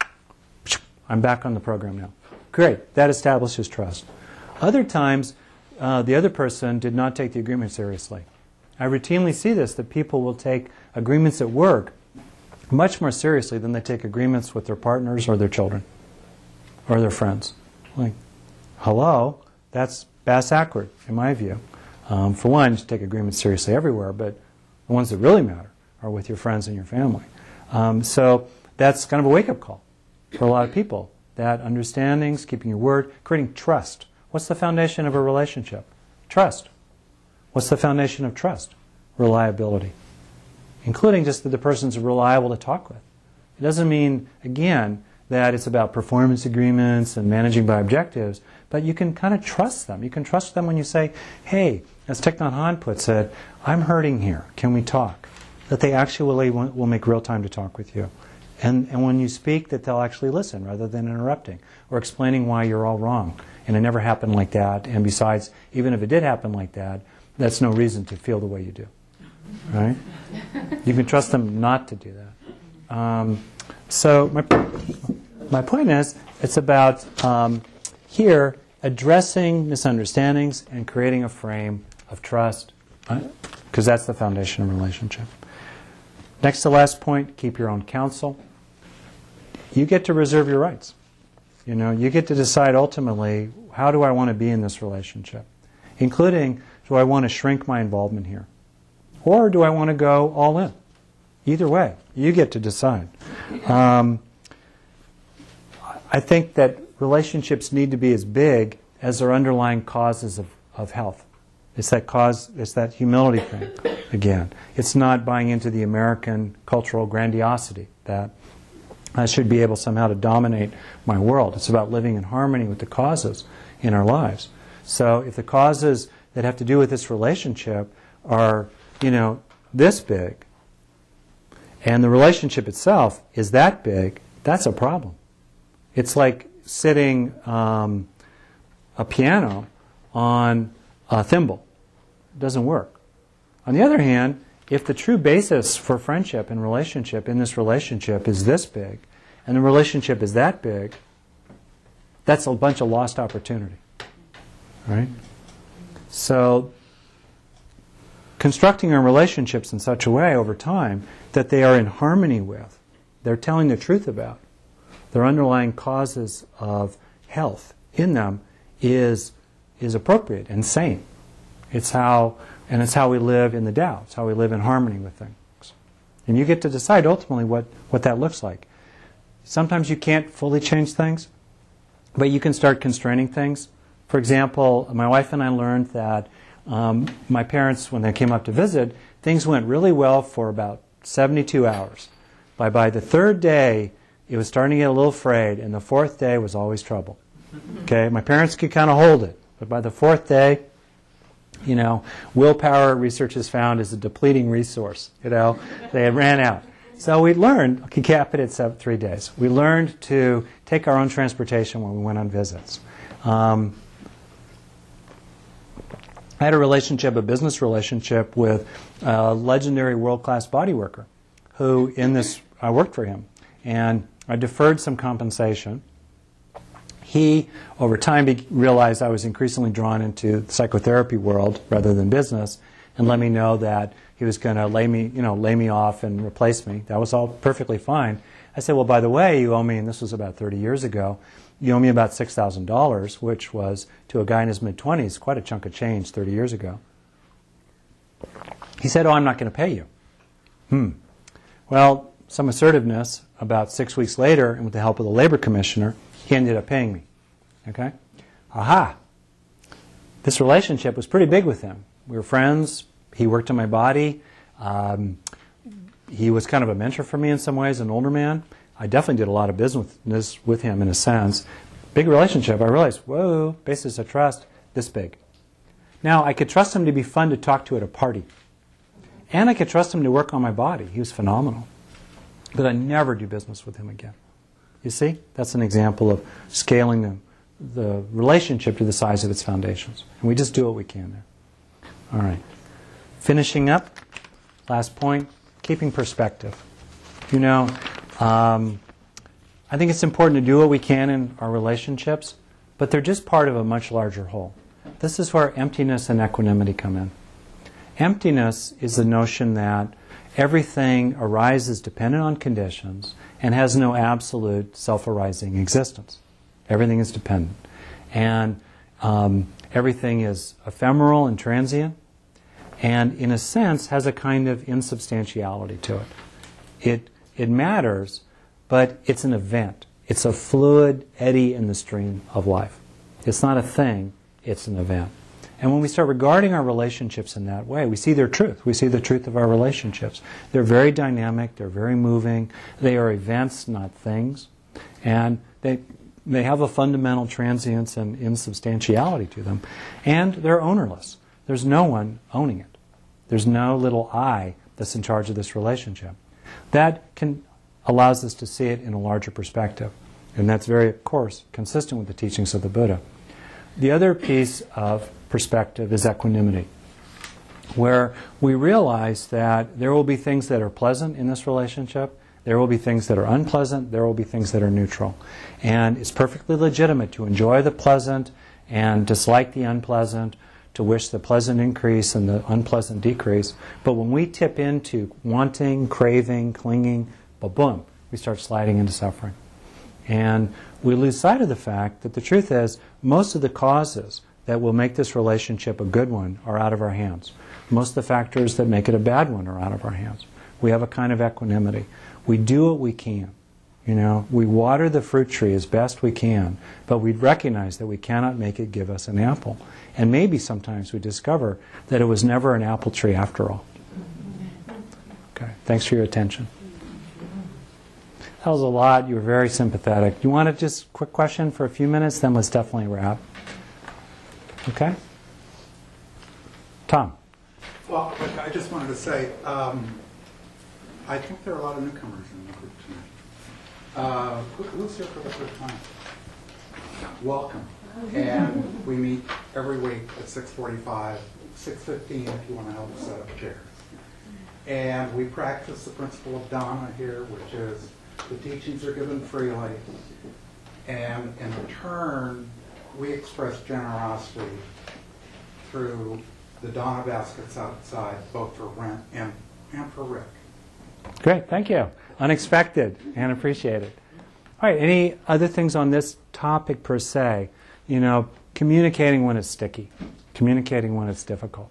A: I'm back on the program now. Great, that establishes trust. Other times, uh, the other person did not take the agreement seriously. I routinely see this, that people will take agreements at work much more seriously than they take agreements with their partners or their children or their friends. Like, hello, that's bass-backward, in my view. Um, for one, you should take agreements seriously everywhere, but the ones that really matter are with your friends and your family. Um, so that's kind of a wake-up call for a lot of people. That understandings, keeping your word, creating trust. What's the foundation of a relationship? Trust. What's the foundation of trust? Reliability. Including just that the person's reliable to talk with. It doesn't mean, again, that it's about performance agreements and managing by objectives, but you can kind of trust them. You can trust them when you say, hey, as Thich Nhat Hanh puts it, I'm hurting here. Can we talk? That they actually will, will make real time to talk with you. And, and when you speak, that they'll actually listen rather than interrupting or explaining why you're all wrong. And it never happened like that. And besides, even if it did happen like that, that's no reason to feel the way you do. Right? You can trust them not to do that. Um, so my, my point is, it's about um, here addressing misunderstandings and creating a frame of trust, because that's the foundation of a relationship. Next to last point, keep your own counsel. You get to reserve your rights. You know, you get to decide ultimately, how do I want to be in this relationship? Including, do I want to shrink my involvement here? Or do I want to go all in? Either way, you get to decide. Um, I think that relationships need to be as big as their underlying causes of, of health. It's that cause, it's that humility thing again. It's not buying into the American cultural grandiosity that I should be able somehow to dominate my world. It's about living in harmony with the causes in our lives. So if the causes that have to do with this relationship are, you know, this big, and the relationship itself is that big, that's a problem. It's like sitting um, a piano on a thimble. It doesn't work. On the other hand, if the true basis for friendship and relationship in this relationship is this big, and the relationship is that big, that's a bunch of lost opportunity. Right? So, constructing our relationships in such a way over time that they are in harmony with, they're telling the truth about, their underlying causes of health in them is, is appropriate and sane. It's how, and it's how we live in the Tao. It's how we live in harmony with things. And you get to decide ultimately what, what that looks like. Sometimes you can't fully change things, but you can start constraining things. For example, my wife and I learned that um, my parents, when they came up to visit, things went really well for about seventy-two hours. By, by the third day, it was starting to get a little frayed, and the fourth day was always trouble. Okay, my parents could kind of hold it, but by the fourth day, you know, willpower, research has found, is a depleting resource. You know, they had ran out. So we learned, okay, cap it at seven, three days. We learned to take our own transportation when we went on visits. Um, I had a relationship, a business relationship with a legendary world-class body worker who, in this, I worked for him. And I deferred some compensation. He, over time, be- realized I was increasingly drawn into the psychotherapy world rather than business, and let me know that he was going to lay me, you know, lay me off and replace me. That was all perfectly fine. I said, well, by the way, you owe me, and this was about thirty years ago, you owe me about six thousand dollars, which was, to a guy in his mid-twenties, quite a chunk of change thirty years ago. He said, oh, I'm not going to pay you. Hmm. Well, some assertiveness, about six weeks later, and with the help of the labor commissioner, he ended up paying me. Okay? Aha! This relationship was pretty big with him. We were friends. He worked on my body. Um, he was kind of a mentor for me in some ways, an older man. I definitely did a lot of business with him in a sense. Big relationship. I realized, whoa, basis of trust, this big. Now, I could trust him to be fun to talk to at a party. And I could trust him to work on my body. He was phenomenal. But I never do business with him again. You see? That's an example of scaling the, the relationship to the size of its foundations. And we just do what we can there. All right. Finishing up, last point, keeping perspective. You know, um, I think it's important to do what we can in our relationships, but they're just part of a much larger whole. This is where emptiness and equanimity come in. Emptiness is the notion that everything arises dependent on conditions and has no absolute self-arising existence. Everything is dependent. And um, everything is ephemeral and transient, and in a sense has a kind of insubstantiality to it. It, it matters, but it's an event. It's a fluid eddy in the stream of life. It's not a thing, it's an event. And when we start regarding our relationships in that way, we see their truth. We see the truth of our relationships. They're very dynamic, they're very moving, they are events, not things. And they, they have a fundamental transience and insubstantiality to them. And they're ownerless. There's no one owning it. There's no little I that's in charge of this relationship. That can allows us to see it in a larger perspective. And that's very, of course, consistent with the teachings of the Buddha. The other piece of perspective is equanimity, where we realize that there will be things that are pleasant in this relationship, there will be things that are unpleasant, there will be things that are neutral. And it's perfectly legitimate to enjoy the pleasant and dislike the unpleasant, to wish the pleasant increase and the unpleasant decrease. But when we tip into wanting, craving, clinging, ba-boom, we start sliding into suffering. And we lose sight of the fact that the truth is most of the causes that will make this relationship a good one are out of our hands. Most of the factors that make it a bad one are out of our hands. We have a kind of equanimity. We do what we can. You know, we water the fruit tree as best we can, but we recognize that we cannot make it give us an apple. And maybe sometimes we discover that it was never an apple tree after all. Okay, thanks for your attention. That was a lot. You were very sympathetic. You want to just quick question for a few minutes, then let's definitely wrap. Okay? Tom.
B: Well, I just wanted to say, um, I think there are a lot of newcomers in the group tonight. Uh, who, who's here for the first time? Welcome. And we meet every week at six forty-five, six fifteen if you want to help set up chairs. And we practice the principle of Dhamma here, which is the teachings are given freely, and in return, we express generosity through the Donna baskets outside, both for rent and, and for Rick.
A: Great, thank you. Unexpected and appreciated. All right, any other things on this topic per se? You know, communicating when it's sticky, communicating when it's difficult.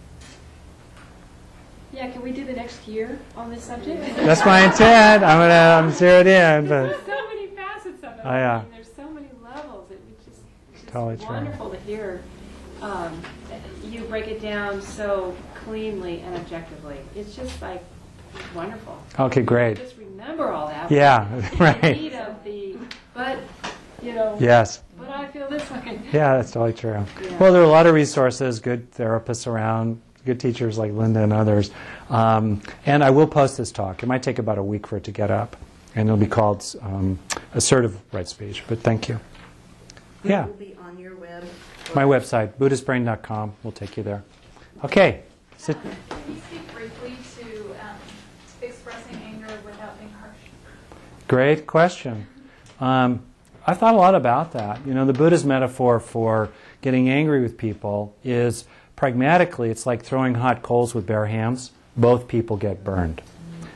C: Yeah, can we do the next year on this subject?
A: That's my intent. I'm gonna I'm zeroed in, but
C: There's so many facets of it.
A: Oh, yeah.
C: I mean, there's so many levels. It was just, it's just
A: Totally true.
C: wonderful to hear um, you break it down so cleanly and objectively. It's just like wonderful.
A: Okay, great.
C: Just remember all that.
A: Yeah, right.
C: The need of the, but you know.
A: Yes.
C: But I feel this way.
A: Yeah, that's totally true.
C: Yeah.
A: Well, there are a lot of resources, good therapists around, good teachers like Linda and others. Um, and I will post this talk. It might take about a week for it to get up. And it'll be called um, Assertive Right Speech. But thank you. Yeah.
D: It will be on your web.
A: My website, buddhist brain dot com, will take you there. Okay. Sit.
E: Can you speak briefly to um, expressing anger without being harsh?
A: Great question. Um, I've thought a lot about that. You know, the Buddha's metaphor for getting angry with people is pragmatically, it's like throwing hot coals with bare hands. Both people get burned.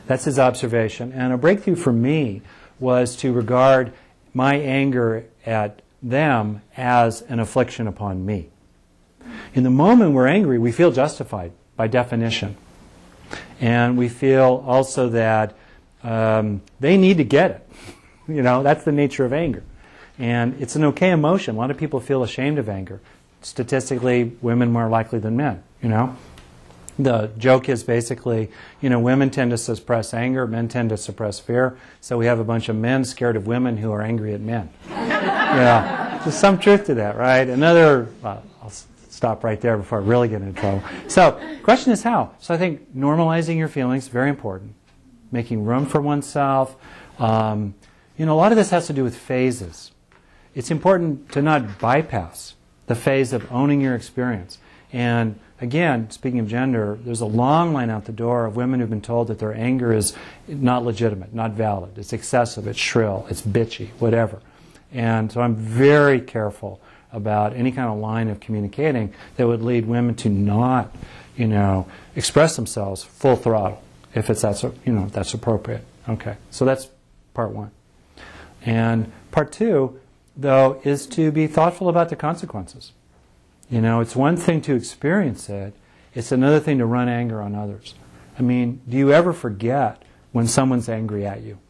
A: That's his observation. And a breakthrough for me was to regard my anger at them as an affliction upon me. In the moment we're angry, we feel justified by definition. And we feel also that um, they need to get it. You know, that's the nature of anger. And it's an okay emotion. A lot of people feel ashamed of anger. Statistically, women more likely than men, you know. The joke is basically, you know, women tend to suppress anger, men tend to suppress fear. So we have a bunch of men scared of women who are angry at men. Yeah, there's some truth to that, right? Another, well, I'll stop right there before I really get into trouble. So, question is how? So I think normalizing your feelings is very important. Making room for oneself. Um, you know, a lot of this has to do with phases. It's important to not bypass the phase of owning your experience. And again, speaking of gender, there's a long line out the door of women who've been told that their anger is not legitimate, not valid, it's excessive, it's shrill, it's bitchy, whatever. And so I'm very careful about any kind of line of communicating that would lead women to not, you know, express themselves full throttle, if it's that's, you know, that's appropriate. Okay, so that's part one. And part two, though, is to be thoughtful about the consequences. You know, it's one thing to experience it, it's another thing to run anger on others. I mean, do you ever forget when someone's angry at you?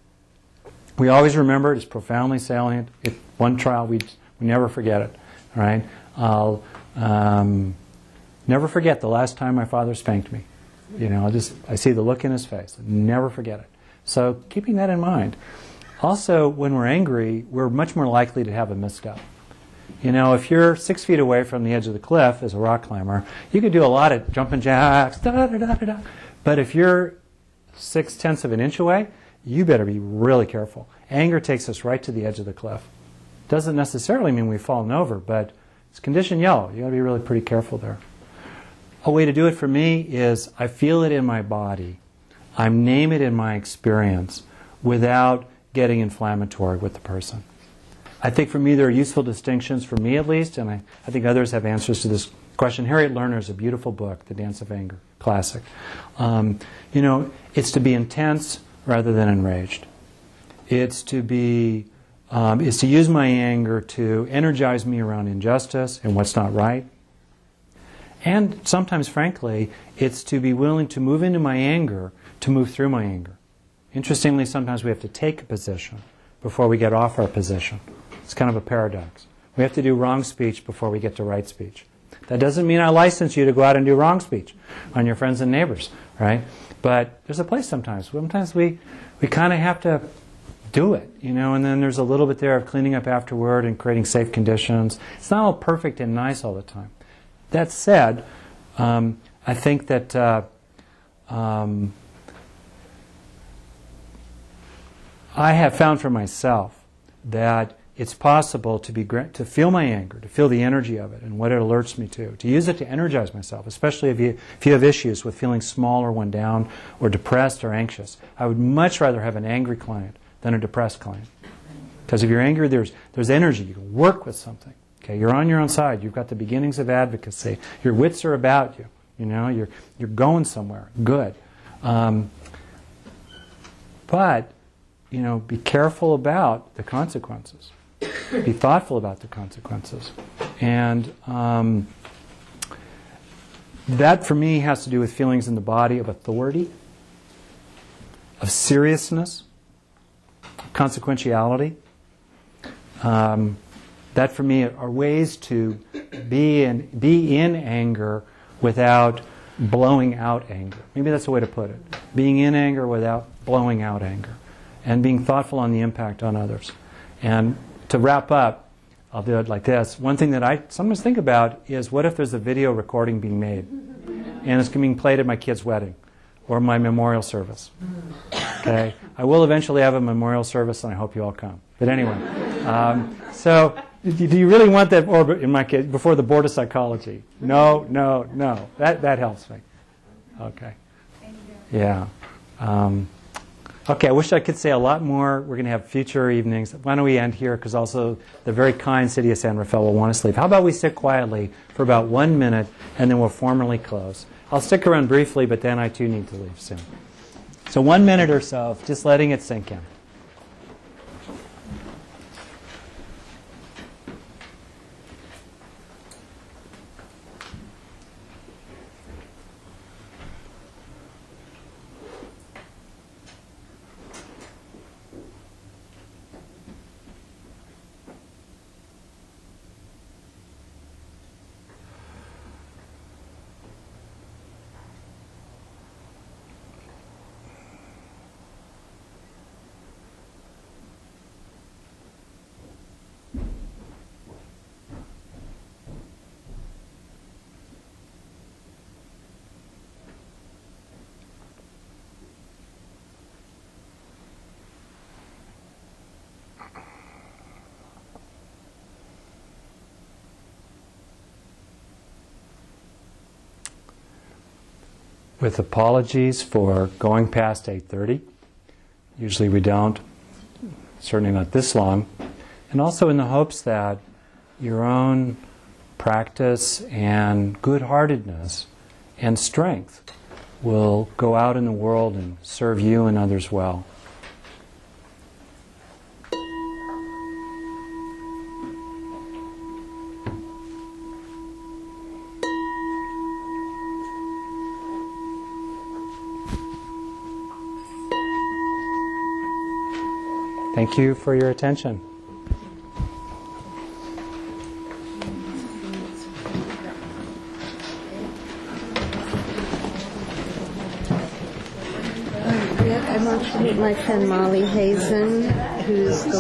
A: We always remember it, it's profoundly salient. It, one trial, we, we never forget it, right? I'll um, never forget the last time my father spanked me. You know, I just, I see the look in his face. I'll never forget it. So keeping that in mind. Also, when we're angry, we're much more likely to have a misstep. You know, if you're six feet away from the edge of the cliff as a rock climber, you could do a lot of jumping jacks, da da da da da. But if you're six tenths of an inch away, you better be really careful. Anger takes us right to the edge of the cliff. Doesn't necessarily mean we've fallen over, but it's condition yellow. You got to be really pretty careful there. A way to do it for me is I feel it in my body. I name it in my experience without getting inflammatory with the person. I think for me there are useful distinctions, for me at least, and I, I think others have answers to this question. Harriet Lerner's a beautiful book, The Dance of Anger, classic. Um, you know, it's to be intense rather than enraged. It's to be, um, it's to use my anger to energize me around injustice and what's not right. And sometimes, frankly, it's to be willing to move into my anger to move through my anger. Interestingly, sometimes we have to take a position before we get off our position. It's kind of a paradox. We have to do wrong speech before we get to right speech. That doesn't mean I license you to go out and do wrong speech on your friends and neighbors, right? But there's a place sometimes. Sometimes we, we kind of have to do it, you know, and then there's a little bit there of cleaning up afterward and creating safe conditions. It's not all perfect and nice all the time. That said, um, I think that uh, um, I have found for myself that it's possible to be to feel my anger, to feel the energy of it and what it alerts me to, to use it to energize myself, especially if you, if you have issues with feeling small or one down or depressed or anxious. I would much rather have an angry client than a depressed client. Because if you're angry, there's, there's energy. You can work with something. Okay, you're on your own side. You've got the beginnings of advocacy. Your wits are about you. You know, you're, you're going somewhere. Good. Um, but, you know, be careful about the consequences. Be thoughtful about the consequences. And um, that, for me, has to do with feelings in the body of authority, of seriousness, consequentiality. Um, that, for me, are ways to be in, be in anger without blowing out anger. Maybe that's a way to put it. Being in anger without blowing out anger. And being thoughtful on the impact on others. And to wrap up, I'll do it like this. One thing that I sometimes think about is, what if there's a video recording being made and it's being played at my kid's wedding or my memorial service? Okay, I will eventually have a memorial service, and I hope you all come. But anyway, um, so do you really want that? Or in my case, before the board of psychology? No, no, no. That that helps me. Okay.
E: Thank you.
A: Yeah. Um, Okay, I wish I could say a lot more. We're going to have future evenings. Why don't we end here, because also the very kind city of San Rafael will want us to leave. How about we sit quietly for about one minute, and then we'll formally close. I'll stick around briefly, but then I too need to leave soon. So one minute or so of just letting it sink in. With apologies for going past eight thirty. Usually we don't, certainly not this long. And also in the hopes that your own practice and good-heartedness and strength will go out in the world and serve you and others well. Thank you for your attention.
D: I want you to meet my friend Molly Hazen, who's the